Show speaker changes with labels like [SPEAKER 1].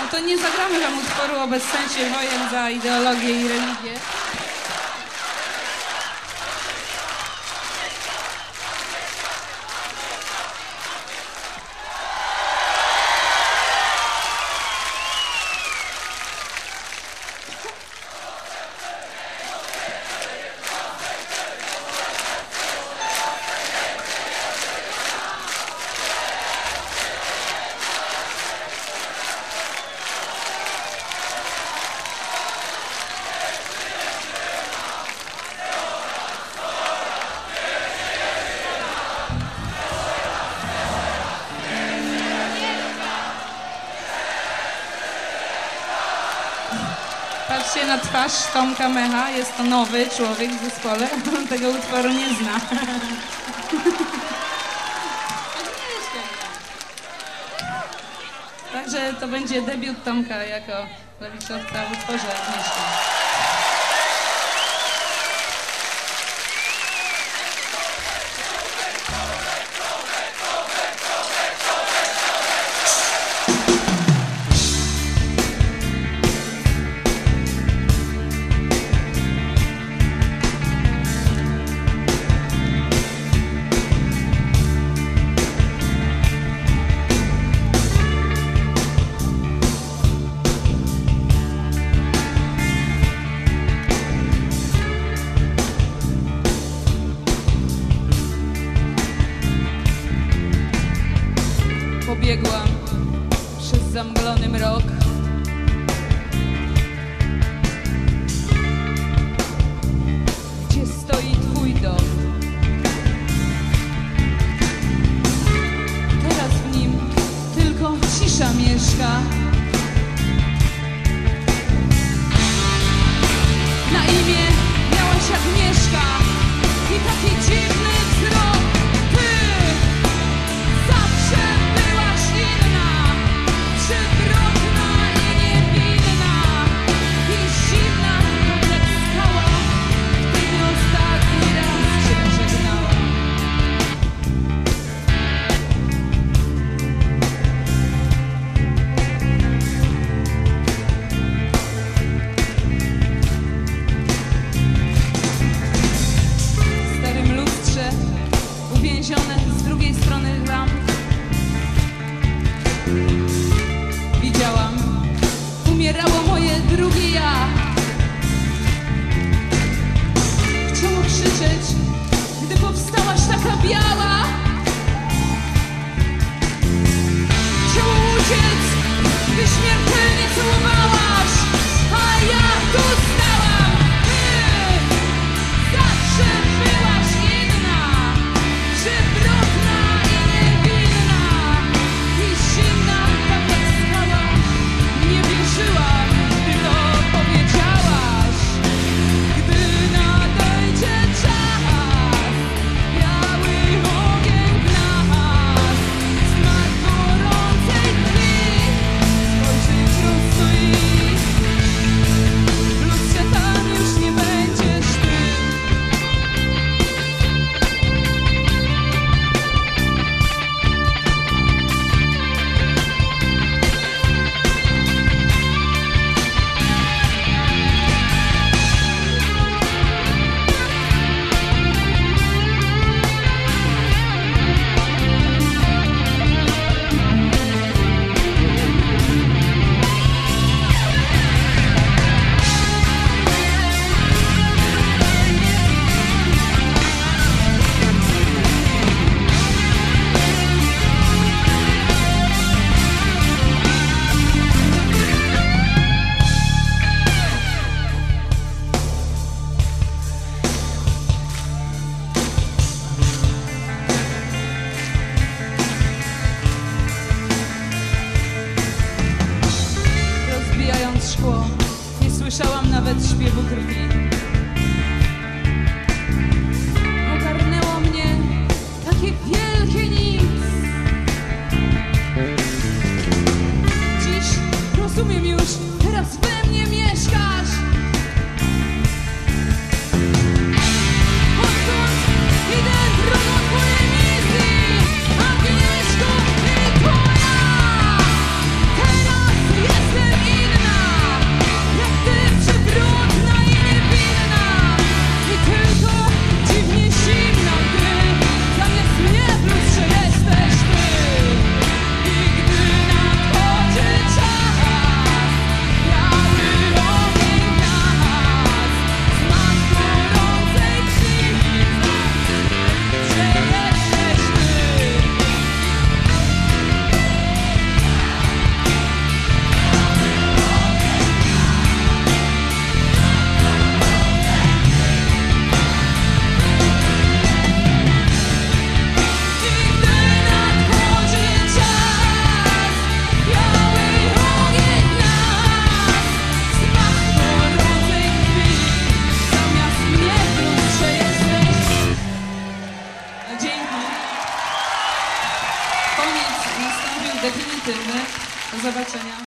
[SPEAKER 1] No to nie zagramy wam utworu o bezsensie wojen za ideologię i religię. Patrzcie na twarz Tomka Mecha, jest to nowy człowiek w zespole, on tego utworu nie zna. Także to będzie debiut Tomka jako klawiszowca w utworze Agnieszka. Pobiegłam przez zamglony mrok. Gdzie stoi twój dom? Teraz w nim tylko cisza mieszka. Na imię miałaś Agnieszka i taki dziwny wzrok. Ty zawsze przewrotna i niewinna i zimna jak skała, gdy ostatni raz cię żegnała. W starym lustrze uwięzione z drugiej strony lamp widziałam, umierało moje drugie ja. Chciało krzyczeć, gdy powstałaś taka biała. Chciało uciec, gdy śmiertelnie całowałaś, a ja tu stałam. Ty zawsze byłaś inna, przewrotna i niewinna i zimna tak jak skała. Nie wierzyłam, gdy to powiedziałaś. Gdy nadejdzie czas, biały ogień w nas, smak gorącej krwi, spojrzyj prosto i w lustrze tam już nie będziesz ty. Rozbijając szkło, nie słyszałam nawet śpiewu krwi. Ogarnęło mnie takie wielkie nic. Dziś rozumiem już, teraz we mnie mieszkasz. Odkąd idę drogą twojej misji, Agnieszko, i twoja. Teraz jestem zobaczenia.